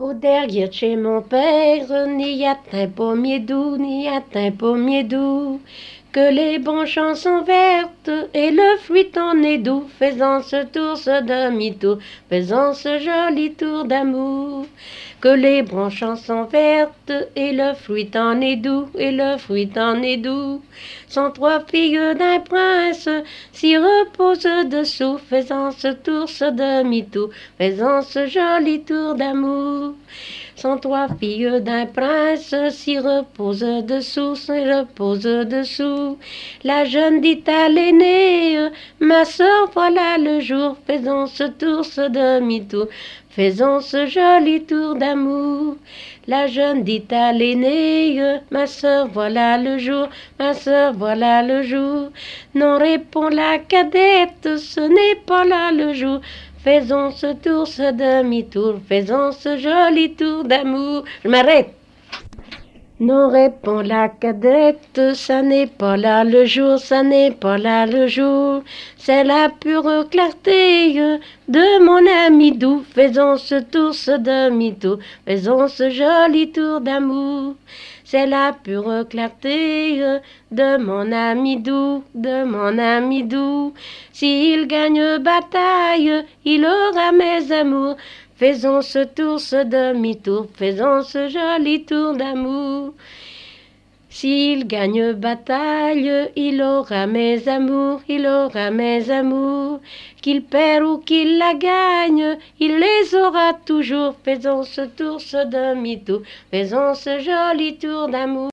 Au derrière chez mon père, n'y a un pommier doux, n'y a un pommier doux. Que les branches sont vertes et le fruit en est doux, faisant ce tour, ce demi-tour, faisant ce joli tour d'amour. Que les branches sont vertes et le fruit en est doux, et le fruit en est doux. Sont trois filles d'un prince, s'y reposent dessous, faisant ce tour, ce demi-tour, faisant ce joli tour d'amour. Sont trois filles d'un prince, s'y reposent dessous, s'y reposent dessous. La jeune dit à l'aînée, ma sœur, voilà le jour, faisons ce tour, ce demi-tour, faisons ce joli tour d'amour. La jeune dit à l'aînée, ma sœur, voilà le jour, ma sœur, voilà le jour. Non, répond la cadette, ce n'est pas là le jour. Faisons ce tour, ce demi-tour, faisons ce joli tour d'amour. Je m'arrête. Non, répond la cadette, ça n'est pas là le jour, ça n'est pas là le jour. C'est la pure clarté de mon ami doux. Faisons ce tour, ce demi-tour, faisons ce joli tour d'amour. C'est la pure clarté de mon ami doux, de mon ami doux. S'il gagne bataille, il aura mes amours. Faisons ce tour, ce demi-tour, faisons ce joli tour d'amour. S'il gagne bataille, il aura mes amours, il aura mes amours. Qu'il perd ou qu'il la gagne, il les aura toujours. Faisons ce tour, ce demi-tour, faisons ce joli tour d'amour.